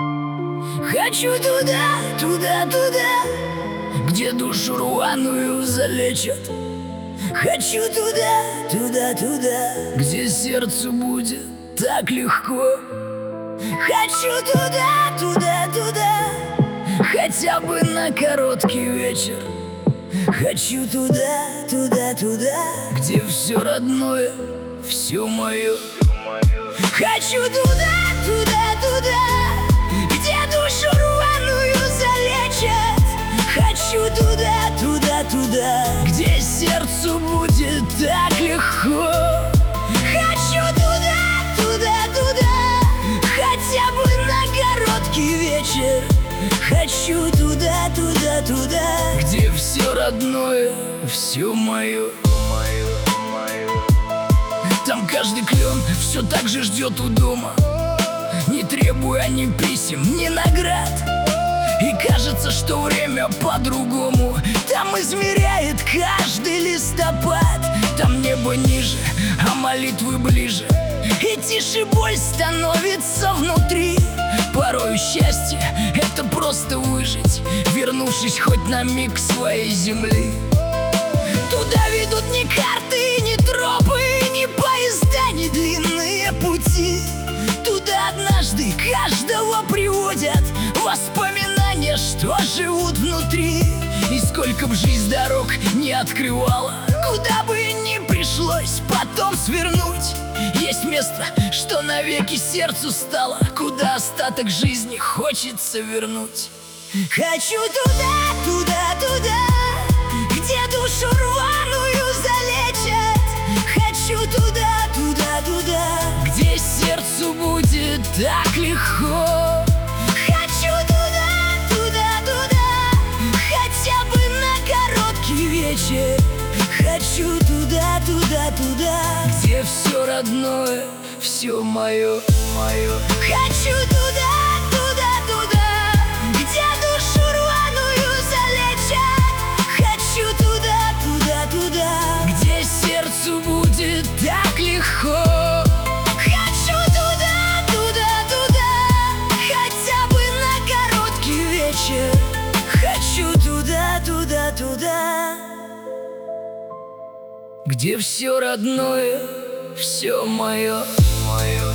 Хочу туда, туда, туда, где душу рваную залечат. Хочу туда, туда, туда, где сердцу будет так легко. Хочу туда, туда, туда, хотя бы на короткий вечер. Хочу туда, туда, туда, где все родное, все мое. Хочу туда, туда, туда, где душу рваную залечат. Хочу туда, туда, туда, где сердцу будет так легко. Хочу туда, туда, туда, хотя бы на короткий вечер. Хочу туда, туда, туда, где все родное, все мое. Там каждый клен все так же ждет у дома, не требуя ни писем, ни наград. И кажется, что время по-другому там измеряет каждый листопад. Там небо ниже, а молитвы ближе, и тише боль становится внутри. Порою счастье — это просто выжить, вернувшись хоть на миг к своей земли. Туда ведут ни карты, ни тропы, ни поезда, ни длинные пути. Туда однажды каждого приводят воспоминания, что живут внутри. И сколько б жизнь дорог не открывала, куда бы ни пришлось потом свернуть, есть место, что навеки сердцу стало, куда остаток жизни хочется вернуть. Хочу туда, туда, туда, где душу рваную залечат. Хочу туда, туда, туда, где сердцу будет так легко. Хочу туда, туда, туда, хотя бы на короткий вечер. Хочу туда, туда, туда, где все родное, все мое. Хочу туда, туда, туда, где душу рваную залечат. Хочу туда, туда, туда, где сердцу будет так легко. Хочу туда, туда, туда, хотя бы на короткий вечер. Хочу туда, туда, туда, где все родное, все мое.